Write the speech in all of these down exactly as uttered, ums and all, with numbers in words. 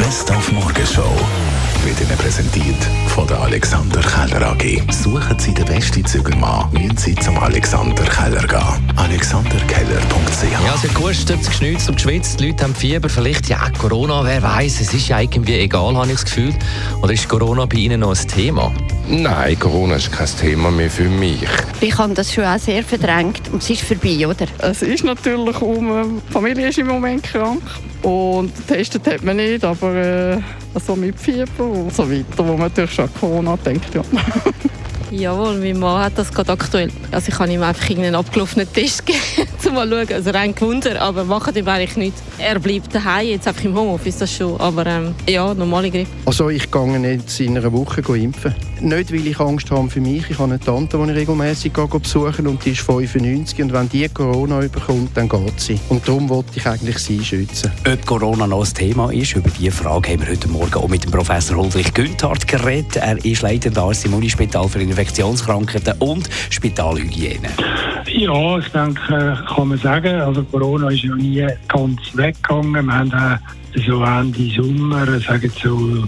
Best auf Morgenshow wird Ihnen präsentiert von der Alexander Keller A G. Suchen Sie den besten Zügelmann, müssen Sie zum Alexander Keller gehen. alexander keller punkt c h. Ja, es wird gehustet, geschnitzt und geschwitzt, die Leute haben Fieber, vielleicht ja Corona, wer weiß, es ist ja irgendwie egal, habe ich das Gefühl. Oder ist Corona bei Ihnen noch ein Thema? Nein, Corona ist kein Thema mehr für mich. Ich habe das schon auch sehr verdrängt und es ist vorbei, oder? Es ist natürlich um, die Familie ist im Moment krank und getestet hat man nicht, aber äh, also mit Fieber und so weiter, wo man natürlich schon an Corona denkt. Ja. Jawohl, mein Mann hat das gerade aktuell. Also ich habe ihm einfach einen abgelaufenen Test gegeben, um mal zu schauen. Also rein Wunder, aber machen ihm eigentlich nichts. Er bleibt daheim, jetzt einfach im Homeoffice, das schon. Aber ähm, ja, normale Grippe. Also ich gehe jetzt in einer Woche impfen. Nicht, weil ich Angst habe für mich. Ich habe eine Tante, die ich regelmässig besuche und die ist fünfundneunzig. Und wenn die Corona überkommt, dann geht sie. Und darum wollte ich eigentlich sie schützen. Ob Corona noch ein Thema ist, über diese Frage haben wir heute Morgen auch mit dem Professor Huldrych Günthardt geredet. Er ist leitender Arzt im Unispital für Infektionskrankheiten und Spitalhygiene. Ja, ich denke, kann man sagen. Also Corona ist ja nie ganz weggegangen. Wir haben auch so Ende Sommer, sagen so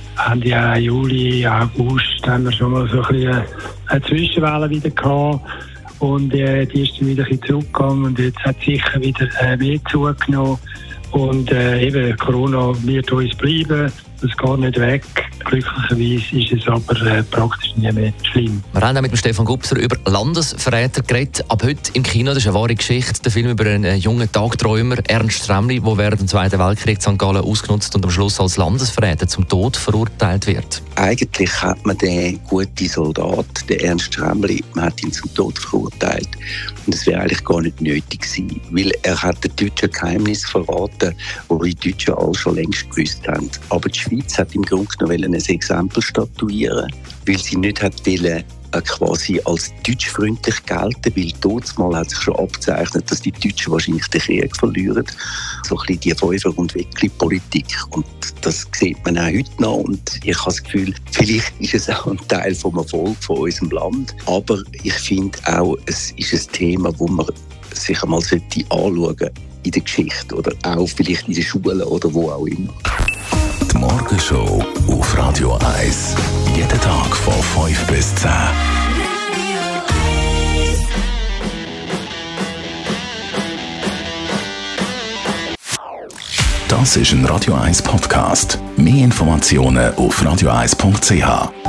Ende Juli, August, haben wir schon mal so ein bisschen eine Zwischenwelle wieder gehabt. Und äh, die ist dann wieder ein bisschen zurückgegangen und jetzt hat es sicher wieder äh, mehr zugenommen. Und äh, eben, Corona wird uns bleiben, das geht nicht weg. Glücklicherweise ist es aber äh, praktisch nicht mehr schlimm. Wir haben auch mit dem Stefan Gubser über Landesverräter geredet. Ab heute im Kino, das ist eine wahre Geschichte. Der Film über einen jungen Tagträumer, Ernst Rämli, der während dem Zweiten Weltkrieg in Sankt Gallen ausgenutzt und am Schluss als Landesverräter zum Tod verurteilt wird. Eigentlich hat man den guten Soldat, den Ernst Rämli, man hat ihn zum Tod verurteilt. Und das wäre eigentlich gar nicht nötig gewesen, weil er hat den Deutschen Geheimnis verraten, wo die Deutschen alle schon längst gewusst haben. Aber die Schweiz hat im Grunde genommen ein Exempel statuieren, weil sie nicht hat wollen, äh, quasi als deutschfreundlich gelten, weil damals hat sich schon abgezeichnet, dass die Deutschen wahrscheinlich den Krieg verlieren. So ein bisschen die Fünfer- und Weckli-Politik. Und das sieht man auch heute noch. Und ich habe das Gefühl, vielleicht ist es auch ein Teil vom Erfolg von unserem Land. Aber ich finde auch, es ist ein Thema, wo man sich einmal anschauen sollte in der Geschichte oder auch vielleicht in den Schulen oder wo auch immer. Die Morgenshow auf Radio eins. Jeden Tag von fünf bis zehn. Das ist ein Radio eins Podcast. Mehr Informationen auf radio eins punkt c h.